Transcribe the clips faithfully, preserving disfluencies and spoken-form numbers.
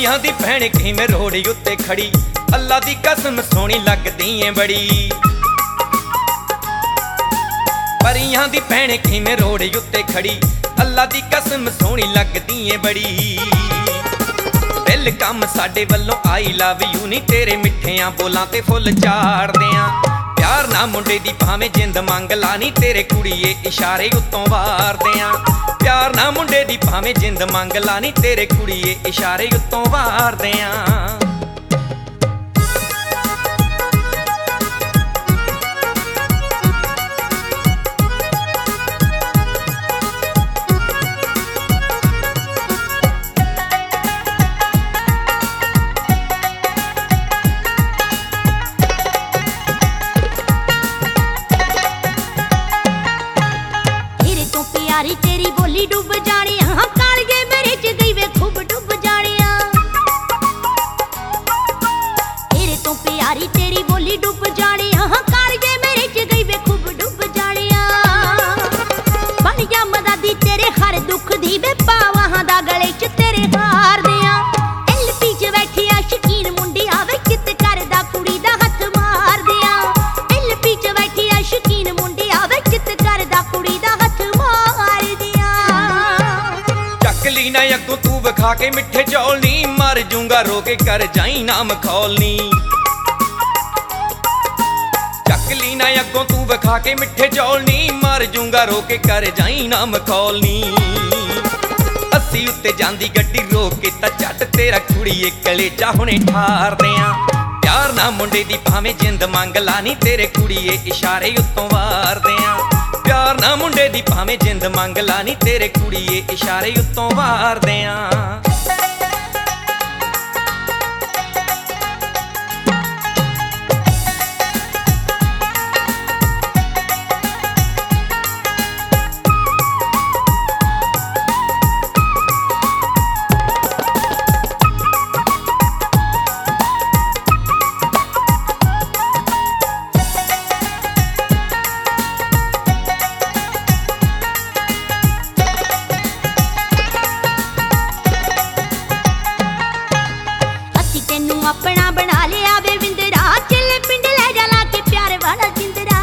परियां दी भैण किवें रोड उत्ते खड़ी, अल्लाह दी कसम सोहनी लगदी ऐ बड़ी। परियां दी भैण किवें रोड उत्ते खड़ी, अल्लाह दी कसम सोहनी लगदी ऐ बड़ी। दिल कम साडे वल्लों आई लव यू नी, तेरे मिठियां बोलां ते फुल चाड़दे आं। प्यार ना मुंडे दी भावें जिंद मंग ला नी, तेरे कुड़िए इशारे उत्तों वारदे आं। प्यार ना मुंडे दी भावें जिंद मंग ला नी, तेरे कुड़िए इशारे उत्तों वारदे आं। प्यारी तेरी बोली डूब जानी, हाँ कालगे मेरे च गई वे खूब डूब जानिया। तेरे तो प्यारी तेरी बोली डूब जानी, हाँ कालगे मेरे च गई वे खूब डूब जानिया। बन जा मददी तेरे हर दुख दी वे पावां दा गले च तेरे हार दियां। एलपी च बैठी आ शकीन मुंडी आवे चित करदा कुड़ी दा हथ मार दियां। एलपी च बैठी आ शकीन मुंडी आवे चित करदा कुड़ी दा हथ चकली ना अगों तू विखा के मिठे चौल नी, मर जूंगा रो के कर जाई ना मखौल नी। चकली ना अगों तू विखा के मिठे चौल नी, मर जूंगा रो के कर जाई ना मखौल नी। अस्सी उत्ते जांदी गड्डी रोक के तां झट तेरा कुड़िए कलेजा हुणे ठारदे आं। प्यार ना मुंडे दी भावें जिंद मंग ला नी, तेरे कुड़िए इशारे उत्तों वारदे आं। प्यार ना मुंडे दी भावें जिंद मंग ला नी, तेरे कुड़िए इशारे उत्तों वारदे आं। अपना बना लिया वे विंदरा, चले पिंड ले जा ला के प्यार वाला जिंदरा।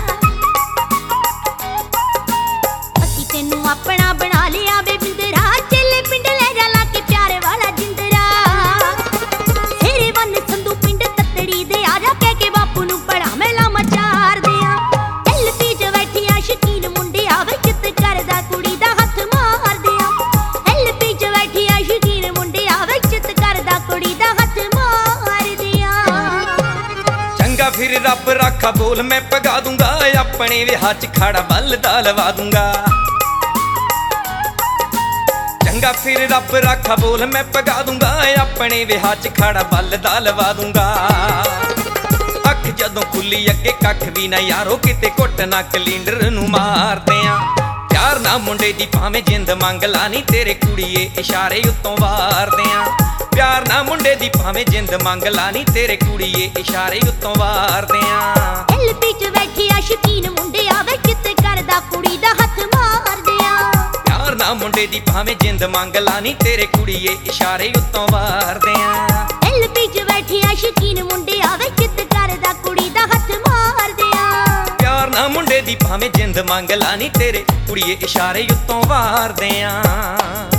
असी तेनू अपना बना लिया वे विंदरा, चले पिंड ले जा ला के प्यार वाला जिंदरा। तेरे वन संधू पिंड ततड़ी दे आजा कह के बापू नू बड़ा मेला मचार दिया। एलपी च बैठी आ शकीन मुंडे आवे चित करदा कुड़ी दा हथ मार दिया। एलपी च बैठी आ शकीन मुंडे आवे चित करदा कुड़ी दा हथ फिर रब राखा बोल मैं पगा दूंगा, अपने विआह च खाड़ा बलदा लवा दूंगा। चंगा फिर रब राखा बोल मैं पगा दूंगा, अपने विआह च खाड़ा बलदा लवा दूंगा। अख जदों खुली अगे कख भी ना यारो, किते घुट ना कलींडर नू मारदे आं। प्यार ना मुंडे दी भावें जिंद मंग ला नी, तेरे कुड़िए इशारे उत्तों वारदे आं। प्यार ना मुंडे दी भावें जिंद मंग ला नी, तेरे कुड़िए इशारे उत्तों वारदे आं। एलपी च बैठी आ शकीन मुंडे आवे चित करदा कुड़ी दा हथ मारदे आं। प्यार ना मुंडे दी भावें जिंद मंग ला नी, तेरे कुड़िए इशारे उत्तों वारदे आं। एलपी च बैठी आ शकीन मुंडे आवे चित करदा कुड़ी दा हथ मारदे आं। प्यार ना मुंडे दी भावें जिंद मंग ला नी, तेरे कुड़िए इशारे उत्तों वारदे आं।